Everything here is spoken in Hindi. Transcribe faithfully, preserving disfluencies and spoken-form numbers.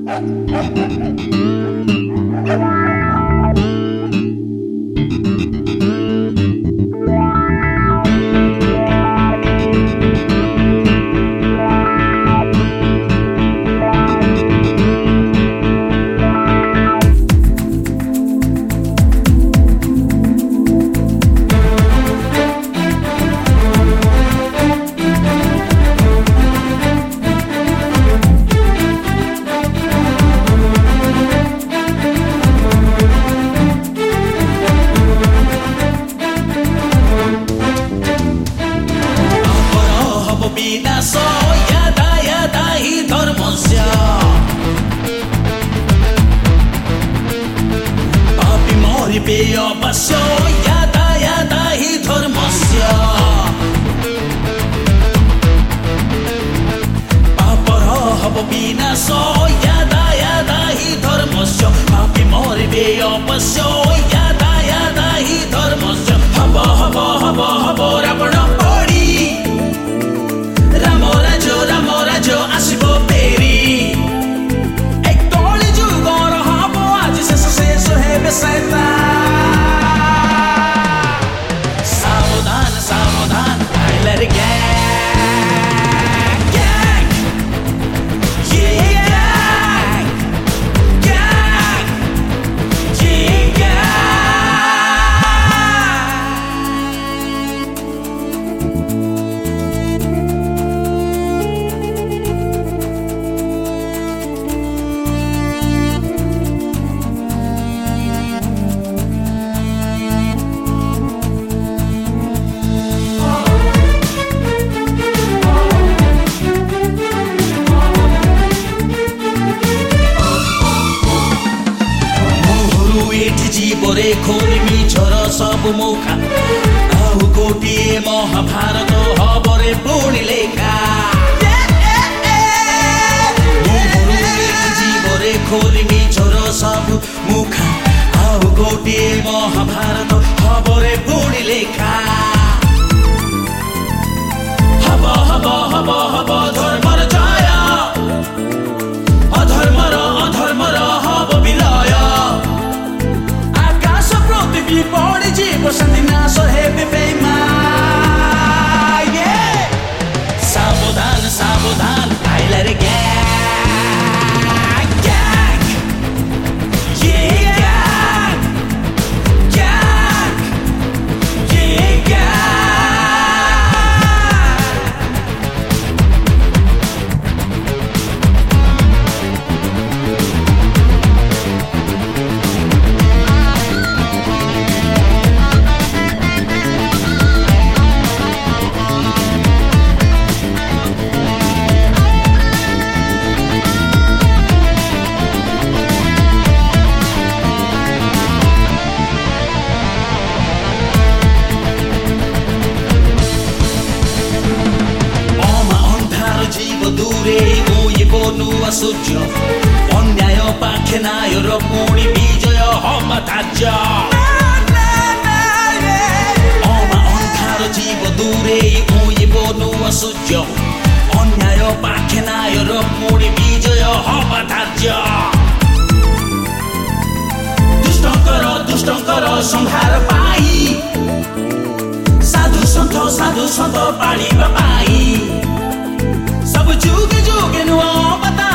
Beopasyo yada yada hi dharmasya papara habo binaso yada yada hi dharmasya papi mor beopasyo yada yada hi dharmasya habo habo habo habo ravana padi ramo rajo ramo rajo asibo peri ek toli jugor habo aji seso seso hebe saita जीवरे खोली मिछर सब मुखा आउ गोटिए महाभारत हबरे पुणी लेखा जीवरे खोली मिछर सब मुखा आउ गोटिए महाभारत हबरे पुणी लेखा हब हब हब हब धर्मर जय अधर्मर अधर्मर हब विलय पड़ी जीव संदिनाश हेबे बेईमान सावधान सावधान आइला रे गैंग गैंग ये गैंग गैंग ये गैंग सूर्य अन्याय पाखे नाय र पुणी विजय हमा धार्य अमा अन्धार जीव दूरे उइब नुआ सूर्य अन्याय पाखे नाय र पुणी विजय हमा धार्य दुष्टंकर दुष्टंकर संहार पाई साधु सन्त साधु सन्त पाळिबा पाई सब जुगे जुगे नुआ बता